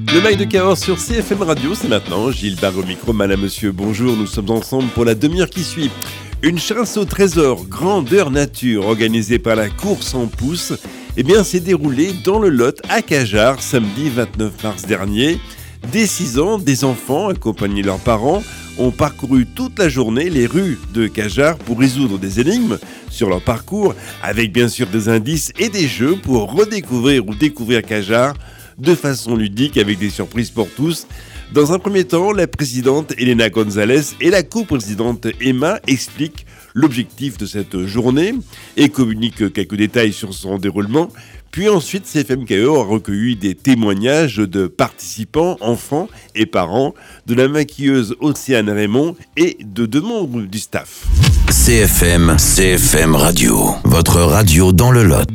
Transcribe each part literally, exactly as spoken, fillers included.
Le Mail de Cahors sur C F M Radio, c'est maintenant. Gilles Barre au micro, madame, monsieur, bonjour. Nous sommes ensemble pour la demi-heure qui suit. Une chasse au trésor grandeur nature organisée par la course en pouce, eh bien, s'est déroulée dans le Lot à Cajarc, samedi vingt-neuf mars dernier. Dès six ans, des enfants, accompagnés de leurs parents, ont parcouru toute la journée les rues de Cajarc pour résoudre des énigmes sur leur parcours, avec bien sûr des indices et des jeux pour redécouvrir ou découvrir Cajarc de façon ludique avec des surprises pour tous. Dans un premier temps, la présidente Elena González et la coprésidente Emma expliquent l'objectif de cette journée et communiquent quelques détails sur son déroulement. Puis ensuite, C F M Cahors a recueilli des témoignages de participants, enfants et parents, de la maquilleuse Océane Raymond et de deux membres du staff. C F M, C F M Radio, votre radio dans le Lot.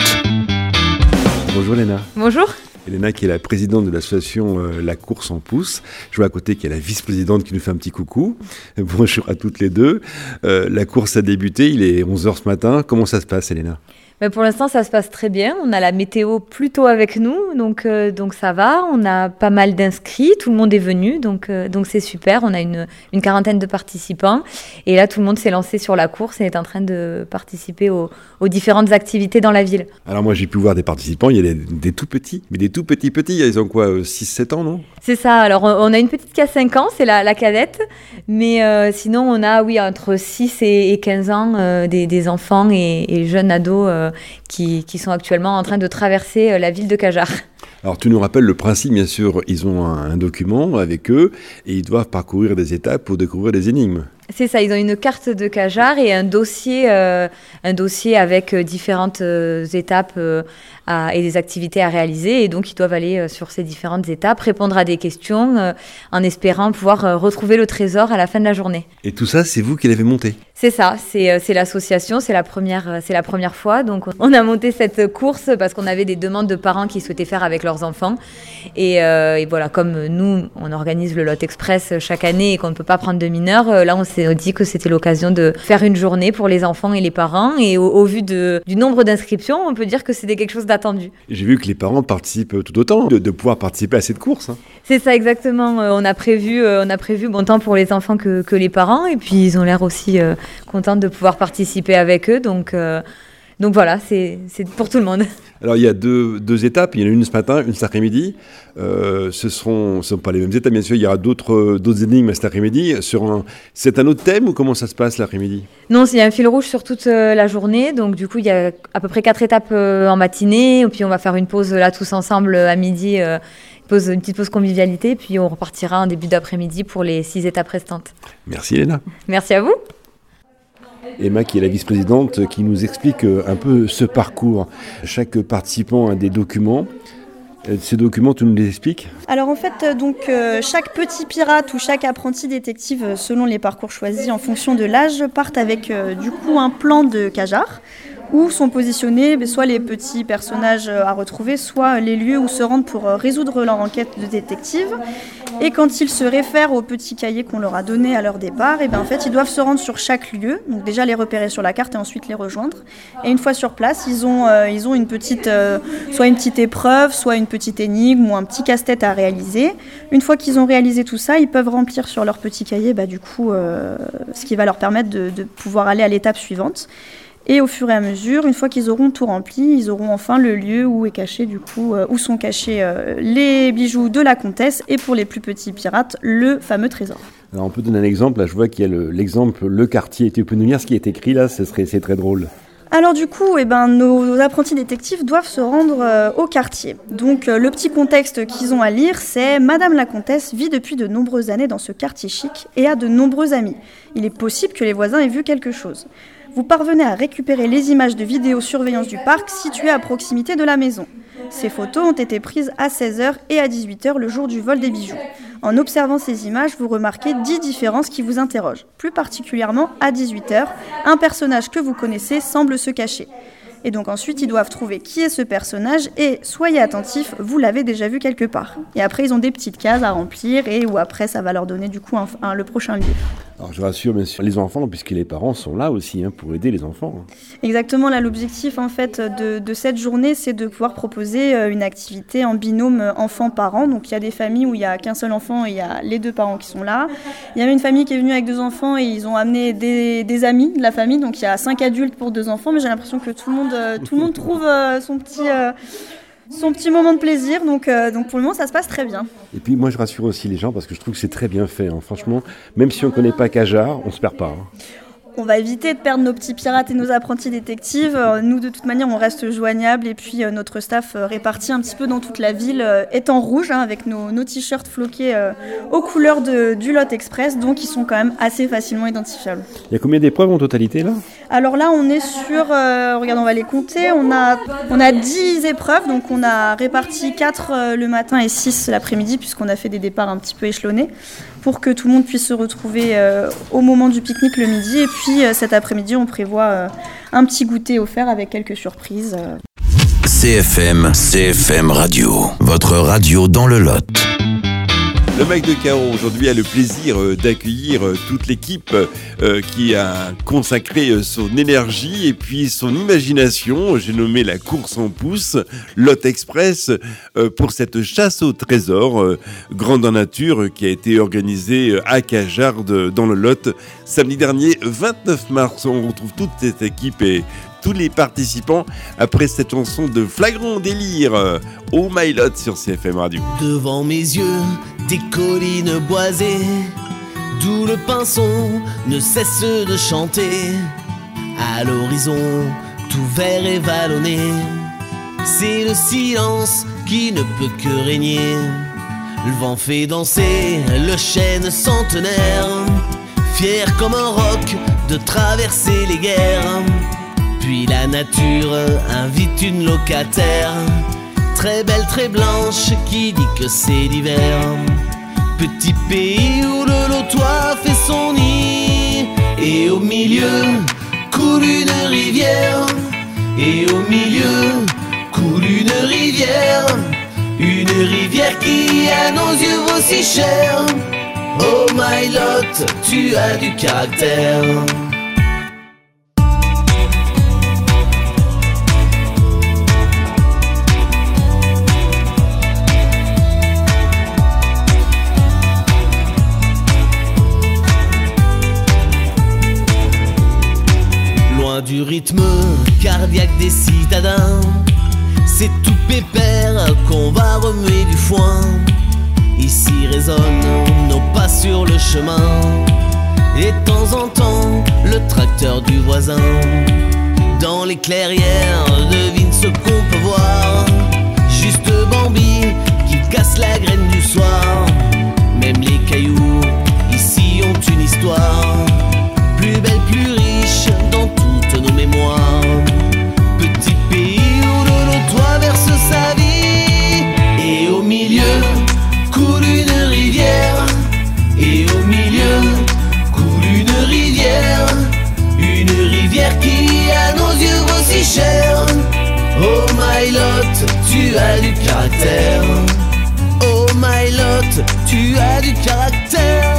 Bonjour Léna. Bonjour. Elena qui est la présidente de l'association euh, La Course en Pouce. Je vois à côté qu'il y a la vice-présidente qui nous fait un petit coucou. Bonjour à toutes les deux. Euh, la course a débuté, il est onze heures ce matin. Comment ça se passe, Elena ? Mais pour l'instant, ça se passe très bien. On a la météo plutôt avec nous, donc, euh, donc ça va. On a pas mal d'inscrits, tout le monde est venu, donc, euh, donc c'est super. On a une, une quarantaine de participants. Et là, tout le monde s'est lancé sur la course et est en train de participer aux, aux différentes activités dans la ville. Alors moi, j'ai pu voir des participants, il y a des, des tout petits, mais des tout petits petits. Ils ont quoi, six sept ans, non ? C'est ça. Alors, on a une petite qui a cinq ans, c'est la, la cadette. Mais euh, sinon, on a, oui, entre six et quinze ans, euh, des, des enfants et, et jeunes ados euh, Qui, qui sont actuellement en train de traverser la ville de Cajarc. Alors tu nous rappelles le principe, bien sûr, ils ont un, un document avec eux et ils doivent parcourir des étapes pour découvrir des énigmes. C'est ça, ils ont une carte de Cajarc et un dossier, euh, un dossier avec différentes euh, étapes euh, à, et des activités à réaliser. Et donc, ils doivent aller euh, sur ces différentes étapes, répondre à des questions euh, en espérant pouvoir euh, retrouver le trésor à la fin de la journée. Et tout ça, c'est vous qui l'avez monté ? C'est ça, c'est, euh, c'est l'association, c'est la, première, c'est la première fois. Donc, on a monté cette course parce qu'on avait des demandes de parents qui souhaitaient faire avec leurs enfants. Et, euh, et voilà, comme nous, on organise le Lot Express chaque année et qu'on ne peut pas prendre de mineurs, euh, là, on s'est dit que c'était l'occasion de faire une journée pour les enfants et les parents. Et au, au vu de, du nombre d'inscriptions, on peut dire que c'était quelque chose d'attendu. J'ai vu que les parents participent tout autant, de, de pouvoir participer à cette course. Hein. C'est ça, exactement. Euh, on a prévu, euh, on a prévu bon temps pour les enfants que, que les parents. Et puis, ils ont l'air aussi euh, contents de pouvoir participer avec eux. Donc, euh, donc voilà, c'est, c'est pour tout le monde. Alors, il y a deux, deux étapes. Il y en a une ce matin, une cet après-midi. Euh, ce seront, ce sont pas les mêmes étapes, bien sûr. Il y aura d'autres, d'autres énigmes cet après-midi. Sur un, c'est un autre thème ou comment ça se passe l'après-midi ? Non, il y a un fil rouge sur toute euh, la journée. Donc, du coup, il y a à peu près quatre étapes euh, en matinée. Et puis, on va faire une pause là tous ensemble à midi. Euh, pause, une petite pause convivialité. Puis, on repartira en début d'après-midi pour les six étapes restantes. Merci, Léna. Merci à vous. Emma, qui est la vice-présidente, qui nous explique un peu ce parcours. Chaque participant a des documents. Ces documents, tu nous les expliques ? Alors en fait, donc, euh, chaque petit pirate ou chaque apprenti détective, selon les parcours choisis en fonction de l'âge, partent avec euh, du coup un plan de Cajarc, où sont positionnés soit les petits personnages à retrouver, soit les lieux où se rendent pour résoudre leur enquête de détective. Et quand ils se réfèrent au petit cahier qu'on leur a donné à leur départ, et bien en fait, ils doivent se rendre sur chaque lieu, donc déjà les repérer sur la carte et ensuite les rejoindre. Et une fois sur place, ils ont, euh, ils ont une petite, euh, soit une petite épreuve, soit une petite énigme ou un petit casse-tête à réaliser. Une fois qu'ils ont réalisé tout ça, ils peuvent remplir sur leur petit cahier, bah, du coup, euh, ce qui va leur permettre de, de pouvoir aller à l'étape suivante. Et au fur et à mesure, une fois qu'ils auront tout rempli, ils auront enfin le lieu où est caché, du coup, euh, où sont cachés euh, les bijoux de la comtesse et pour les plus petits pirates, le fameux trésor. Alors on peut donner un exemple, là je vois qu'il y a le, l'exemple Le Quartier. Tu peux nous lire ce qui est écrit là, ce serait, c'est très drôle. Alors du coup, eh ben, nos apprentis détectives doivent se rendre euh, au quartier. Donc euh, le petit contexte qu'ils ont à lire, c'est « Madame la comtesse vit depuis de nombreuses années dans ce quartier chic et a de nombreux amis. Il est possible que les voisins aient vu quelque chose. Vous parvenez à récupérer les images de vidéosurveillance du parc situées à proximité de la maison. Ces photos ont été prises à seize heures et à dix-huit heures le jour du vol des bijoux. En observant ces images, vous remarquez dix différences qui vous interrogent. Plus particulièrement, à dix-huit heures, un personnage que vous connaissez semble se cacher. Et donc ensuite, ils doivent trouver qui est ce personnage et soyez attentifs, vous l'avez déjà vu quelque part. Et après, ils ont des petites cases à remplir et où après, ça va leur donner du coup un, un, le prochain lieu. Alors je rassure bien sûr les enfants, puisque les parents sont là aussi hein, pour aider les enfants. Exactement, là l'objectif en fait de, de cette journée, c'est de pouvoir proposer une activité en binôme enfant-parent. Donc il y a des familles où il n'y a qu'un seul enfant et il y a les deux parents qui sont là. Il y avait une famille qui est venue avec deux enfants et ils ont amené des, des amis de la famille. Donc il y a cinq adultes pour deux enfants, mais j'ai l'impression que tout le monde, tout le monde trouve son petit... son petit moment de plaisir, donc, euh, donc pour le moment ça se passe très bien. Et puis moi je rassure aussi les gens parce que je trouve que c'est très bien fait, hein. Franchement, même si on ne connaît pas Cajar, on ne se perd pas. Hein. On va éviter de perdre nos petits pirates et nos apprentis détectives. Nous, de toute manière, on reste joignables et puis euh, notre staff euh, réparti un petit peu dans toute la ville euh, est en rouge hein, avec nos, nos t-shirts floqués euh, aux couleurs de, du Lot Express, donc ils sont quand même assez facilement identifiables. Il y a combien d'épreuves en totalité là ? Alors là, on est sur, euh, regarde, on va les compter, on a, on a dix épreuves, donc on a réparti quatre euh, le matin et six l'après-midi puisqu'on a fait des départs un petit peu échelonnés pour que tout le monde puisse se retrouver euh, au moment du pique-nique le midi. Et puis euh, cet après-midi, on prévoit euh, un petit goûter offert avec quelques surprises. Euh. C F M, C F M Radio, votre radio dans le Lot. Le Mac de Cahors aujourd'hui a le plaisir d'accueillir toute l'équipe qui a consacré son énergie et puis son imagination. J'ai nommé la course en pouce, Lot Express, pour cette chasse au trésor grandeur nature qui a été organisée à Cajar dans le Lot samedi dernier, vingt-neuf mars. On retrouve toute cette équipe et tous les participants après cette chanson de flagrant délire, Oh My Lot sur C F M Radio. Devant mes yeux, des collines boisées, d'où le pinson ne cesse de chanter. À l'horizon, tout vert et vallonné, c'est le silence qui ne peut que régner. Le vent fait danser le chêne centenaire, fier comme un roc de traverser les guerres. Puis la nature invite une locataire, très belle, très blanche, qui dit que c'est l'hiver. Petit pays où le lotois fait son nid, et au milieu coule une rivière, et au milieu coule une rivière, une rivière qui à nos yeux vaut si cher. Oh my Lot, tu as du caractère. Du rythme cardiaque des citadins, c'est tout pépère qu'on va remuer du foin. Ici résonnent nos pas sur le chemin, et de temps en temps le tracteur du voisin. Dans les clairières, devine ce qu'on peut voir, juste Bambi qui casse la graine du soir. Même les cailloux ici ont une histoire, plus belle, plus riche dans toutes nos mémoires. Petit pays où le lotois verse sa vie, et au milieu coule une rivière, et au milieu coule une rivière, une rivière qui à nos yeux vaut si cher. Oh my Lot, tu as du caractère. Oh my Lot, tu as du caractère.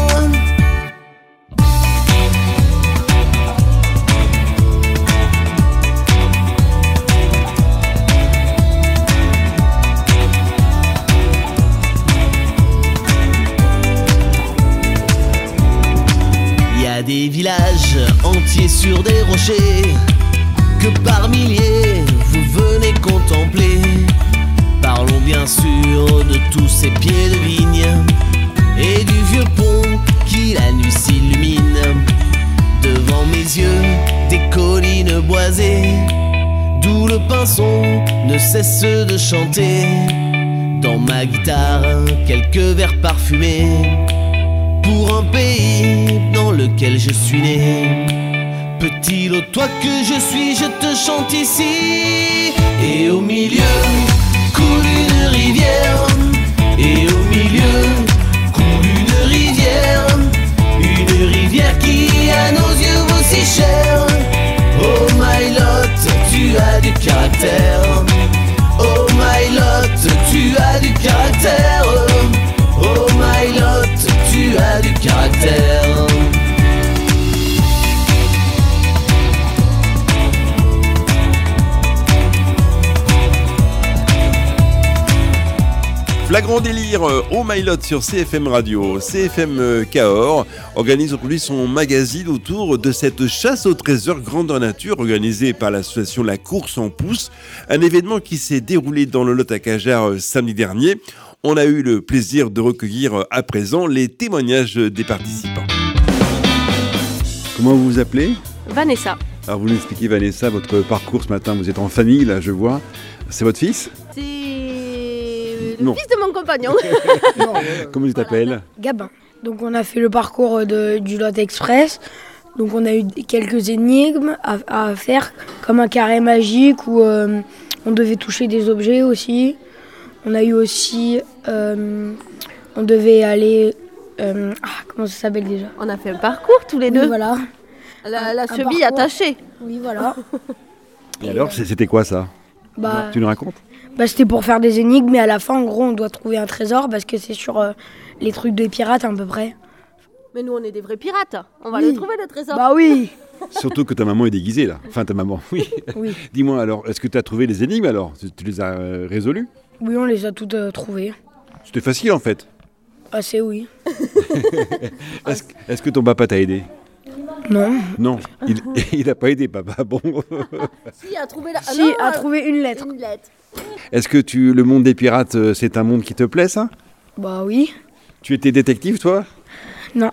Des villages entiers sur des rochers que par milliers vous venez contempler. Parlons bien sûr de tous ces pieds de vigne et du vieux pont qui la nuit s'illumine. Devant mes yeux, des collines boisées, d'où le pinson ne cesse de chanter. Dans ma guitare, quelques vers parfumés pour un pays dans lequel je suis né. Petit lotois que je suis, je te chante ici. Et au milieu coule une rivière, et au milieu coule une rivière, une rivière qui à nos yeux vaut si cher. Oh my Lot, tu as du caractère. Oh my Lot, tu as du caractère. Oh my Lot, tu as du caractère. Flagrant délire au Maillot sur C F M Radio. C F M Cahors organise aujourd'hui son magazine autour de cette chasse au trésor grandeur nature organisée par l'association La Course en Pouce. Un événement qui s'est déroulé dans le Lot à Cajarc samedi dernier. On a eu le plaisir de recueillir à présent les témoignages des participants. Comment vous vous appelez ? Vanessa. Alors vous nous expliquez Vanessa, votre parcours ce matin, vous êtes en famille là je vois. C'est votre fils ? C'est le Non. fils de mon compagnon. Comment tu t'appelles ? Gabin. Donc on a fait le parcours de, du Lot Express. Donc on a eu quelques énigmes à, à faire, comme un carré magique où euh, on devait toucher des objets aussi. On a eu aussi, euh, on devait aller, euh, ah, comment ça s'appelle déjà ? On a fait un parcours tous les Oui, deux. voilà. La, la Un cheville parcours. attachée. Oui, voilà. Et alors c'était quoi ça ? Bah, Tu nous racontes ? bah, c'était pour faire des énigmes, mais à la fin, en gros, on doit trouver un trésor parce que c'est sur euh, les trucs des pirates à peu près. Mais nous, on est des vrais pirates. On va Oui. le trouver, le trésor. Bah oui. Surtout que ta maman est déguisée là. Enfin ta maman, oui. Oui. Dis-moi alors, est-ce que tu as trouvé les énigmes alors ? Tu, tu les as euh, résolues ? Oui, on les a toutes euh, trouvées. C'était facile en fait. Assez oui. Est-ce, est-ce que ton papa t'a aidé ? Non. Non, il il n'a pas aidé papa. Bon. Si, a trouvé la... ah Si, non, a trouvé une lettre. une lettre. Est-ce que tu, le monde des pirates, euh, c'est un monde qui te plaît ça ? Bah oui. Tu étais détective toi ? Non.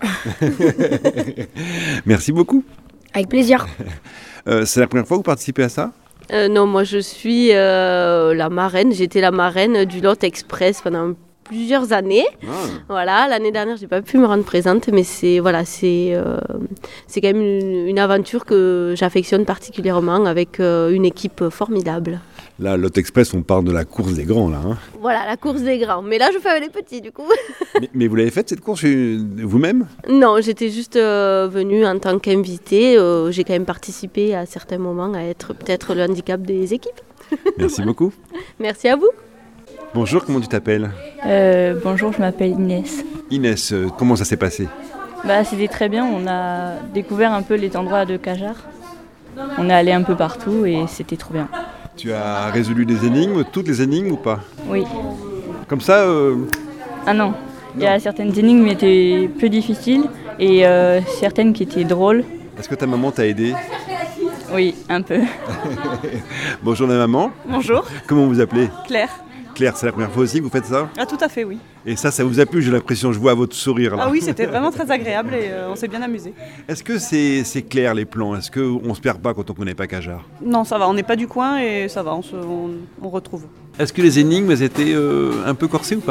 Merci beaucoup. Avec plaisir. Euh, c'est la première fois que vous participez à ça ? Euh, non, moi, je suis euh, la marraine. J'étais la marraine du Lot Express pendant plusieurs années. Voilà, l'année dernière, j'ai pas pu me rendre présente, mais c'est voilà, c'est euh, c'est quand même une, une aventure que j'affectionne particulièrement avec euh, une équipe formidable. Là, Lot Express, on parle de la course des grands là. Hein. Voilà, la course des grands. Mais là, je fais avec les petits, du coup. mais, mais vous l'avez faite cette course euh, vous-même ? Non, j'étais juste euh, venue en tant qu'invitée. Euh, j'ai quand même participé à certains moments à être peut-être le handicap des équipes. Merci beaucoup. Merci à vous. Bonjour, comment tu t'appelles ? Euh, bonjour, je m'appelle Inès. Inès, euh, comment ça s'est passé ? Bah, c'était très bien, on a découvert un peu les endroits de Cajarc. On est allé un peu partout et c'était trop bien. Tu as résolu des énigmes, toutes les énigmes ou pas ? Oui. Comme ça, euh, Ah non, il y a certaines énigmes qui étaient peu difficiles et euh, certaines qui étaient drôles. est-ce que ta maman t'a aidé ? Oui, un peu. Bonjour la maman, Bonjour, comment vous appelez ? Claire. Claire, c'est la première fois aussi que vous faites ça ? Ah tout à fait, oui. Et ça, ça vous a plu, j'ai l'impression, je vois votre sourire là. Ah oui, c'était vraiment très agréable et euh, on s'est bien amusé. Est-ce que c'est, c'est clair les plans ? Est-ce qu'on se perd pas quand on connaît pas Cajarc ? Non, ça va, on n'est pas du coin et ça va, on, se, on, on retrouve. Est-ce que les énigmes elles étaient euh, un peu corsées ou pas ?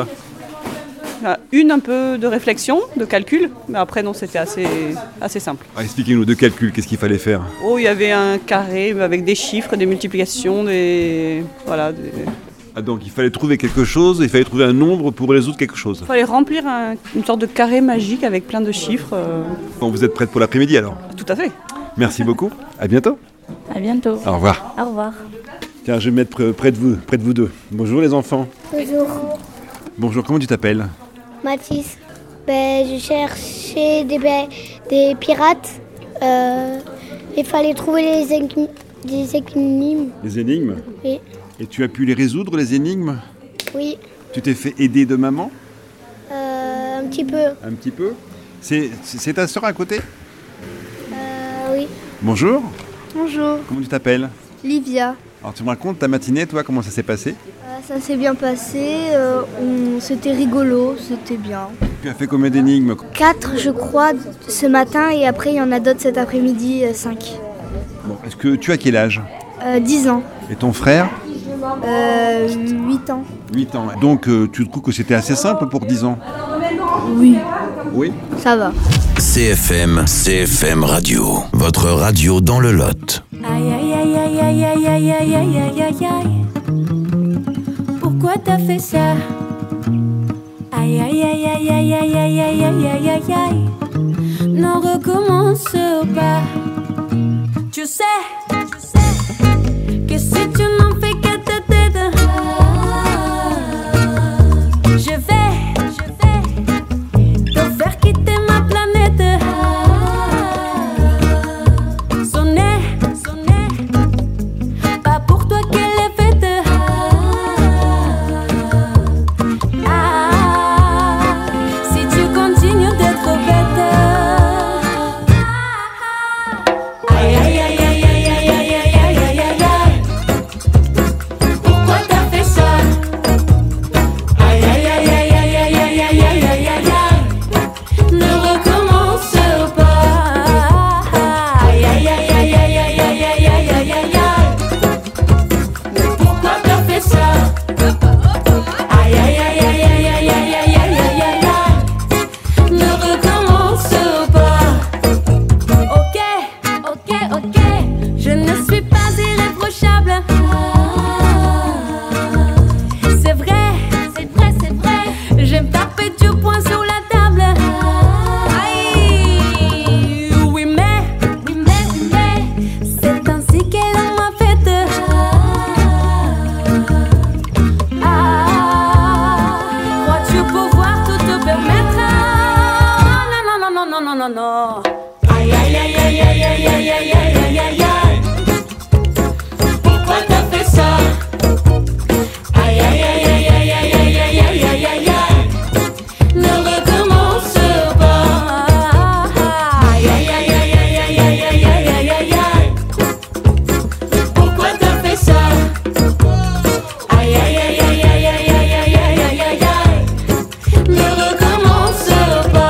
Ah, Une un peu de réflexion, de calcul, mais après non, c'était assez, assez simple. ah, Expliquez-nous, de calcul, qu'est-ce qu'il fallait faire ? Oh, il y avait un carré avec des chiffres, des multiplications, des... Voilà, des... Ah donc il fallait trouver quelque chose, il fallait trouver un nombre pour résoudre quelque chose. Il fallait remplir un- une sorte de carré magique avec plein de chiffres. euh, Bon, vous êtes prête pour l'après-midi alors ? Tout à fait. Merci beaucoup, à bientôt. À bientôt. Au revoir. Au revoir. Tiens, je vais me mettre près- près de vous, près de vous deux. Bonjour les enfants. Bonjour, Bonjour, comment tu t'appelles ? Mathis. Ben, je cherchais des, ben, des pirates. Euh, il fallait trouver les, énigmes- des énigmes. Les énigmes ? Oui. Et tu as pu les résoudre, les énigmes ? Oui, Tu t'es fait aider de maman ? euh, un petit peu. Un petit peu ? C'est, c'est c'est ta sœur à côté ? Euh, oui. Bonjour, Bonjour, comment tu t'appelles ? Livia. Alors tu me racontes ta matinée, toi, comment ça s'est passé ? Euh, ça s'est bien passé. euh, on- c'était rigolo, c'était bien. Tu as fait combien d'énigmes ? Quatre, je crois, ce matin et après il y en a d'autres cet après-midi, euh, cinq. Bon, est-ce que tu as quel âge ? Euh, dix ans. Et ton frère ? Euh, huit ans. huit ans. Donc euh, tu trouves que c'était assez simple pour dix ans ? Oui. Oui. Ça va. C F M, C F M Radio, votre radio dans le Lot. Aïe aïe aïe aïe aïe aïe aïe aïe aïe aïe aïe aïe. Pourquoi t'as fait ça? Aïe aïe aïe aïe aïe aïe aïe aïe aïe aïe aïe aïe. Non, recommence pas. Tu sais, tu sais que si tu n'en fais que ta tête, je vais, je vais te faire quitter ma planète. Sonner, sonner, pas pour toi qu'elle est faite. Ah, non, non. Aïe, aïe, aïe, aïe, aïe, aïe, aïe, aïe, aïe, aïe, aïe. Pourquoi t'as fait ça? Aïe, aïe, aïe, aïe, aïe, aïe, aïe, aïe, aïe, aïe, aïe, aïe. Ne recommence pas. Aïe, aïe, aïe, aïe, aïe, aïe, aïe, aïe, aïe, aïe, aïe. Pourquoi t'as fait ça? Aïe, aïe, aïe, aïe, aïe, aïe, aïe, aïe, aïe, aïe, aïe. Ne recommence pas.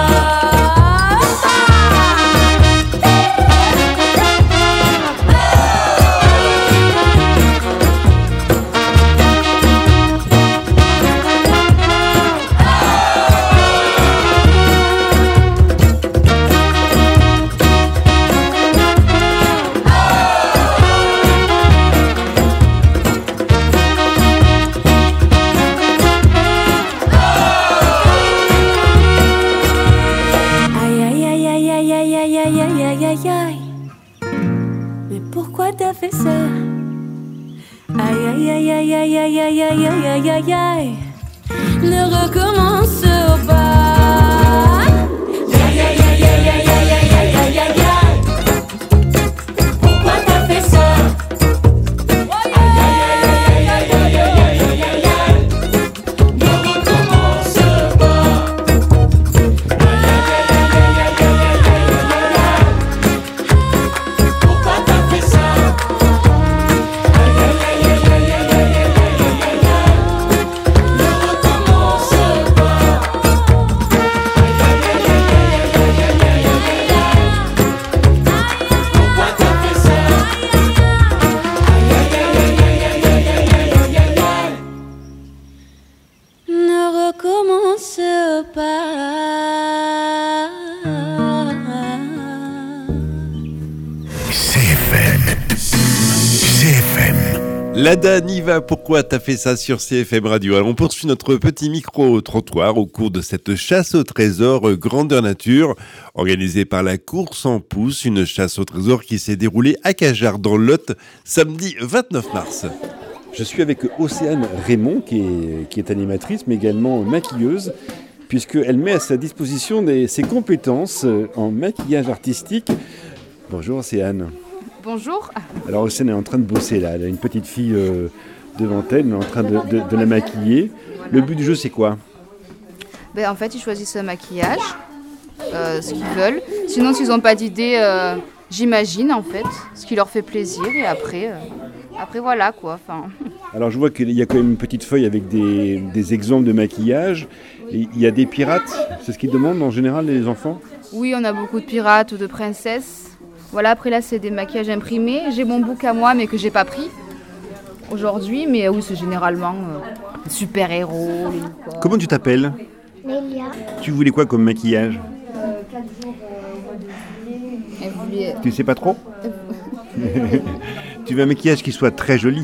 Mais pourquoi t'as fait ça? Aïe aïe aïe aïe aïe aïe aïe aïe aïe aïe aïe aïe. Ne recommence pas. Aïe aïe aïe aïe aïe aïe aïe aïe aïe aïe aïe. Pourquoi t'as fait ça? Aïe aïe aïe aïe aïe aïe aïe aïe aïe aïe. Ne recommence pas. Aïe aïe aïe aïe aïe aïe aïe aïe aïe. Pourquoi t'as fait ça? Aïe aïe aïe aïe aïe aïe aïe aïe aïe aïe. Ne recommence pas. Aïe aïe aïe aïe aïe aïe aïe aïe aïe aïe. Pourquoi t'as fait ça? Aïe aïe aïe aïe aïe aïe aïe aïe aïe aïe. Ne recommence pas. C F M. C F M. Lada Niva, pourquoi t'as fait ça sur C F M Radio? Alors on poursuit notre petit micro-trottoir au cours de cette chasse au trésor grandeur nature, organisée par la Course en Pousse, une chasse au trésor qui s'est déroulée à Cajarc dans le Lot, samedi vingt-neuf mars. Je suis avec Océane Raymond, qui est, qui est animatrice, mais également maquilleuse, puisqu'elle met à sa disposition des, ses compétences en maquillage artistique. Bonjour Océane. Bonjour. Alors Océane est en train de bosser là, elle a une petite fille euh, devant elle, elle est en train de, de, de la maquiller. Voilà. Le but du jeu c'est quoi? Ben, en fait, ils choisissent un maquillage, euh, ce qu'ils veulent. Sinon, s'ils n'ont pas d'idée, euh, j'imagine en fait, ce qui leur fait plaisir. Et après, euh, après voilà quoi. Enfin... Alors je vois qu'il y a quand même une petite feuille avec des, des exemples de maquillage. Et il y a des pirates, c'est ce qu'ils demandent en général les enfants? Oui, on a beaucoup de pirates ou de princesses. Voilà, après là, c'est des maquillages imprimés. J'ai mon book à moi, mais que j'ai pas pris aujourd'hui. Mais oui, c'est généralement euh, super-héros. Les... Comment tu t'appelles? Lélia. Tu voulais quoi comme maquillage? Euh, quatre jours, euh, mois de juillet. Tu sais pas trop? Tu veux un maquillage qui soit très joli.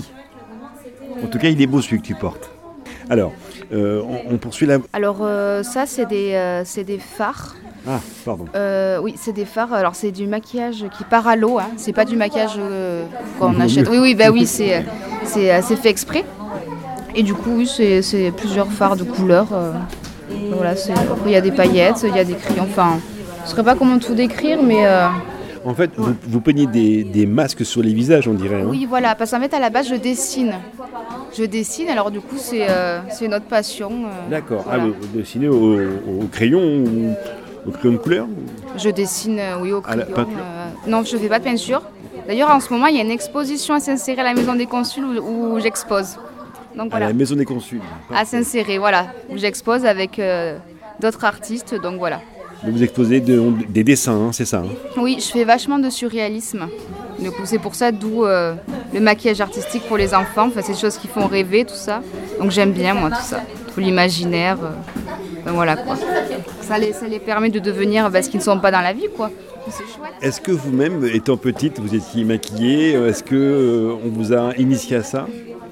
En tout cas, il est beau celui que tu portes. Alors, euh, on, on poursuit la... Alors euh, ça, c'est des, euh, c'est des fards. Ah, pardon. Euh, oui, c'est des fards. Alors c'est du maquillage qui part à l'eau. Hein. C'est pas du maquillage euh, qu'on achète. Oui, oui, bah oui, c'est, c'est, c'est fait exprès. Et du coup, oui, c'est, c'est plusieurs fards de couleurs. Euh, voilà, c'est... Après, il y a des paillettes, il y a des crayons. Enfin, je ne saurais pas comment tout décrire, mais... Euh... En fait, vous, vous peignez des, des masques sur les visages, on dirait. Hein. Oui, voilà, parce qu'en fait, à la base, je dessine. Je dessine, alors du coup, c'est, euh, c'est notre passion. Euh, D'accord. voilà. Ah, vous dessinez au, au crayon ou au crayon de couleur? Je dessine, euh, oui, au crayon. La... Euh... Non, je ne fais pas de peinture. D'ailleurs, en ce moment, il y a une exposition à Saint-Céré à la Maison des Consuls où, où j'expose. Donc, voilà. À la Maison des Consuls. À Saint-Céré, voilà, où j'expose avec euh, d'autres artistes, donc voilà. Vous exposez de, des dessins, hein, c'est ça hein? Oui, je fais vachement de surréalisme. Donc, c'est pour ça d'où euh, le maquillage artistique pour les enfants. Enfin, c'est des choses qui font rêver, tout ça. Donc j'aime bien, moi, tout ça. Tout l'imaginaire. Euh, ben, voilà, quoi. Ça les, ça les permet de devenir ben, ce qu'ils ne sont pas dans la vie, quoi. C'est chouette. Est-ce que vous-même, étant petite, vous étiez maquillée? Est-ce qu'on euh, vous a initié à ça?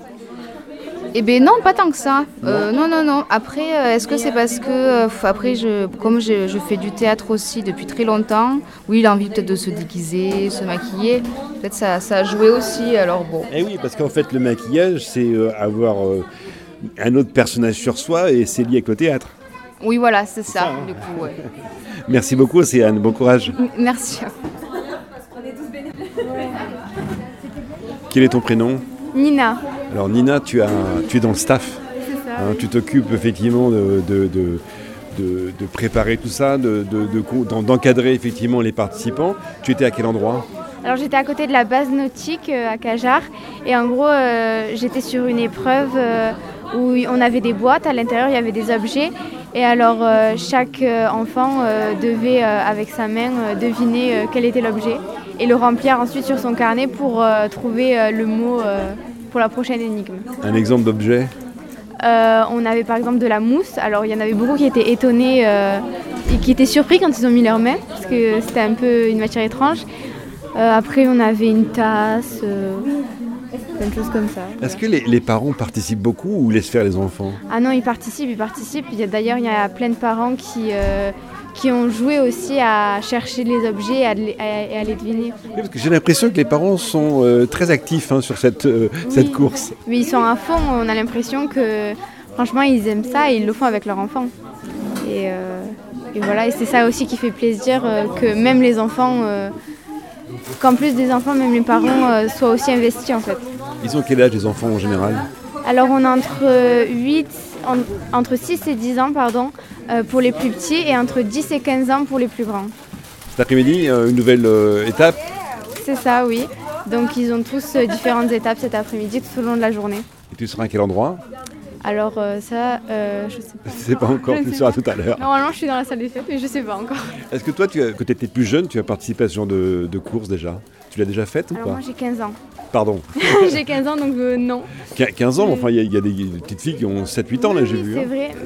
Eh bien non, pas tant que ça. Euh, non, non, non. Après, euh, est-ce que c'est parce que, euh, après, je, comme je, je fais du théâtre aussi depuis très longtemps, oui, l'envie peut-être de se déguiser, se maquiller, peut-être ça, ça a joué aussi, alors bon. Eh oui, parce qu'en fait, le maquillage, c'est euh, avoir euh, un autre personnage sur soi et c'est lié avec le théâtre. Oui, voilà, c'est ça, ça hein. du coup, ouais. Merci beaucoup, Océane. Bon courage. Merci. Quel est ton prénom ? Nina. Alors Nina, tu, as, tu es dans le staff. C'est ça. Hein, Oui. tu t'occupes effectivement de, de, de, de, de préparer tout ça, de, de, de, d'encadrer effectivement les participants. Tu étais à quel endroit ? Alors j'étais à côté de la base nautique euh, à Cajar et en gros euh, j'étais sur une épreuve euh, où on avait des boîtes, à l'intérieur il y avait des objets et alors euh, chaque euh, enfant euh, devait euh, avec sa main euh, deviner euh, quel était l'objet et le remplir ensuite sur son carnet pour euh, trouver euh, le mot euh, pour la prochaine énigme. Un exemple d'objet ? Euh, on avait par exemple de la mousse, alors il y en avait beaucoup qui étaient étonnés euh, et qui étaient surpris quand ils ont mis leurs mains parce que c'était un peu une matière étrange. Euh, après, on avait une tasse, euh, plein de choses comme ça. Est-ce que les, les parents participent beaucoup ou laissent faire les enfants ? Ah non, ils participent, ils participent. Il y a, d'ailleurs, il y a plein de parents qui, euh, qui ont joué aussi à chercher les objets et à, à, à les deviner. Oui, parce que j'ai l'impression que les parents sont euh, très actifs hein, sur cette, euh, Oui. cette course. Mais ils sont à fond, on a l'impression que franchement, ils aiment ça et ils le font avec leurs enfants. Et, euh, et voilà, et c'est ça aussi qui fait plaisir, euh, que même les enfants... Euh, qu'en plus des enfants, même les parents euh, soient aussi investis en fait. Ils ont quel âge les enfants en général ? Alors on a entre, huit, en, entre six et dix ans pardon, euh, pour les plus petits et entre dix et quinze ans pour les plus grands. Cet après-midi, euh, une nouvelle euh, étape ? C'est ça, oui. Donc ils ont tous euh, différentes étapes cet après-midi tout au long de la journée. Et tu seras à quel endroit ? Alors euh, ça, euh, je sais pas. Je sais pas encore, Je tu le sais sauras pas. tout à l'heure. Normalement je suis dans la salle des fêtes mais je sais pas encore. Est-ce que toi, tu as, quand tu étais plus jeune, tu as participé à ce genre de, de course déjà ? Tu l'as déjà faite ou Alors pas ? moi j'ai quinze ans. Pardon. J'ai quinze ans donc euh, non. quinze ans, enfin il y, a- il y a des, des petites filles qui ont sept huit ans là, j'ai Oui, vu. c'est hein. vrai.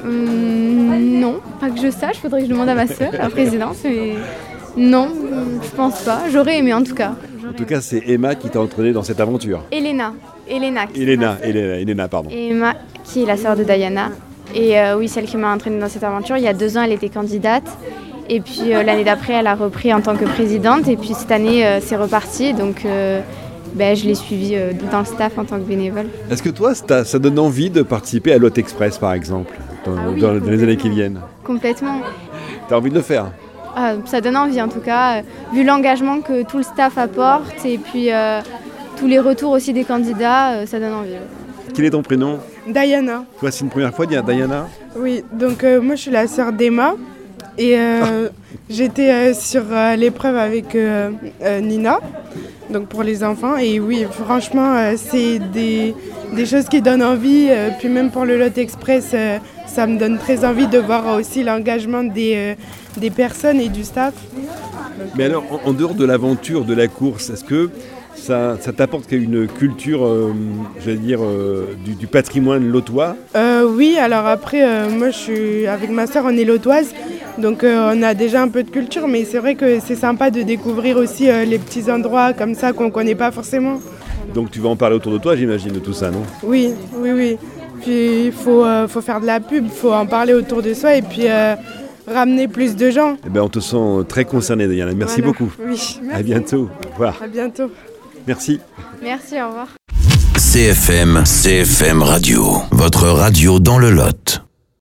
Hum, non, pas que je sache, faudrait que je demande à ma soeur, la présidente, mais non, hum, je pense pas. J'aurais aimé en tout cas. En tout cas, c'est Emma qui t'a entraîné dans cette aventure. Elena, Elena. qui Elena, Elena, Elena, pardon. Et Emma, qui est la sœur de Diana. Et euh, oui, celle qui m'a entraînée dans cette aventure. Il y a deux ans, elle était candidate. Et puis euh, l'année d'après, elle a repris en tant que présidente. Et puis cette année, euh, c'est reparti. Donc euh, ben, je l'ai suivie euh, dans le staff en tant que bénévole. Est-ce que toi, ça, ça donne envie de participer à Lot Express par exemple, dans, Ah oui, dans- dans les années qui viennent ? Complètement. T'as envie de le faire ? Ah, ça donne envie en tout cas, euh, vu l'engagement que tout le staff apporte. Et puis euh, tous les retours aussi des candidats, euh, ça donne envie. Quel est ton prénom ? Diana. Toi, c'est une première fois, Diana ? Oui, donc euh, moi je suis la sœur d'Emma et euh, j'étais euh, sur euh, l'épreuve avec euh, euh, Nina, donc pour les enfants. Et oui, franchement, euh, c'est des, des choses qui donnent envie. euh, puis même pour le Lot Express, euh, ça me donne très envie de voir aussi l'engagement des, euh, des personnes et du staff. Mais alors, en, en dehors de l'aventure, de la course, est-ce que ça, ça t'apporte une culture, euh, j'allais dire, euh, du, du patrimoine lotois ? Euh, oui, alors après, euh, moi je suis avec ma soeur, on est lotoise, donc euh, on a déjà un peu de culture, mais c'est vrai que c'est sympa de découvrir aussi euh, les petits endroits comme ça qu'on ne connaît pas forcément. Donc tu vas en parler autour de toi, j'imagine, de tout ça, non ? Oui, oui, oui. Puis il faut, euh, faut faire de la pub, il faut en parler autour de soi et puis euh, ramener plus de gens. Eh ben, on te sent très concerné, Diana. Merci Voilà. beaucoup. Oui, À merci. bientôt. Au revoir. À bientôt. Merci. Merci, au revoir. C F M, C F M Radio, votre radio dans le Lot.